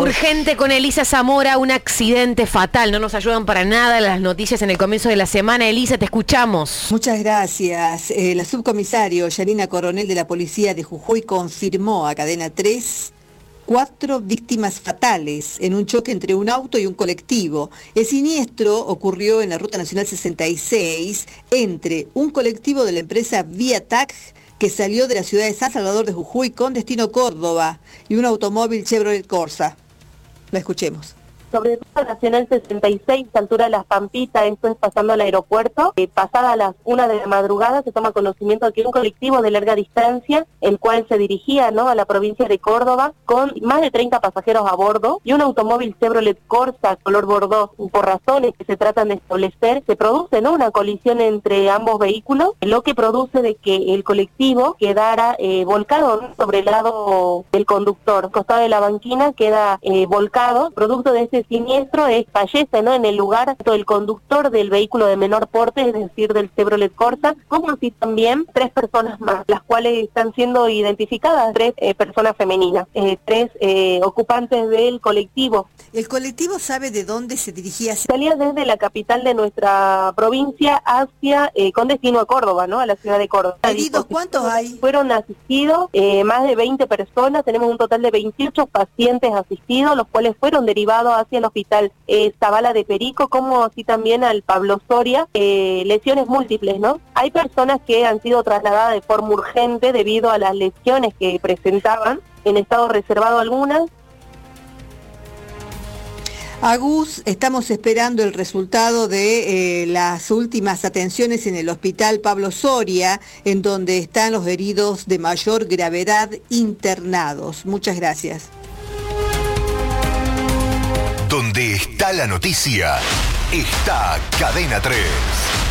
Urgente con Elisa Zamora, un accidente fatal. No nos ayudan para nada las noticias en el comienzo de la semana. Elisa, te escuchamos. Muchas gracias. La subcomisario Yanina Coronel de la Policía de Jujuy confirmó a Cadena 3 4 víctimas fatales en un choque entre un auto y un colectivo. El siniestro ocurrió en la Ruta Nacional 66 entre un colectivo de la empresa Viatac que salió de la ciudad de San Salvador de Jujuy con destino Córdoba y un automóvil Chevrolet Corsa. La escuchemos. Sobre Ruta Nacional 66, altura de Las Pampitas, esto es pasando al aeropuerto. Pasada las 1 de la madrugada se toma conocimiento de que un colectivo de larga distancia, el cual se dirigía a la provincia de Córdoba, con más de 30 pasajeros a bordo, y un automóvil Chevrolet Corsa color bordó. Por razones que se tratan de establecer, se produce una colisión entre ambos vehículos, lo que produce de que el colectivo quedara volcado sobre el lado del conductor. El costado de la banquina queda volcado. Producto de este siniestro fallece en el lugar tanto el conductor del vehículo de menor porte, es decir, del Chevrolet Corsa, como así también 3 personas más, las cuales están siendo identificadas, 3 personas femeninas, 3 ocupantes del colectivo. ¿El colectivo sabe de dónde se dirigía? Salía desde la capital de nuestra provincia hacia, con destino a Córdoba, a la ciudad de Córdoba. ¿Heridos cuántos hay? Fueron asistidos más de 20 personas, tenemos un total de 28 pacientes asistidos, los cuales fueron derivados hacia el hospital Zavala de Perico, como así también al Pablo Soria, lesiones múltiples, Hay personas que han sido trasladadas de forma urgente debido a las lesiones que presentaban, en estado reservado algunas. Agus, estamos esperando el resultado de las últimas atenciones en el hospital Pablo Soria, en donde están los heridos de mayor gravedad internados. Muchas gracias. Donde está la noticia, está Cadena 3.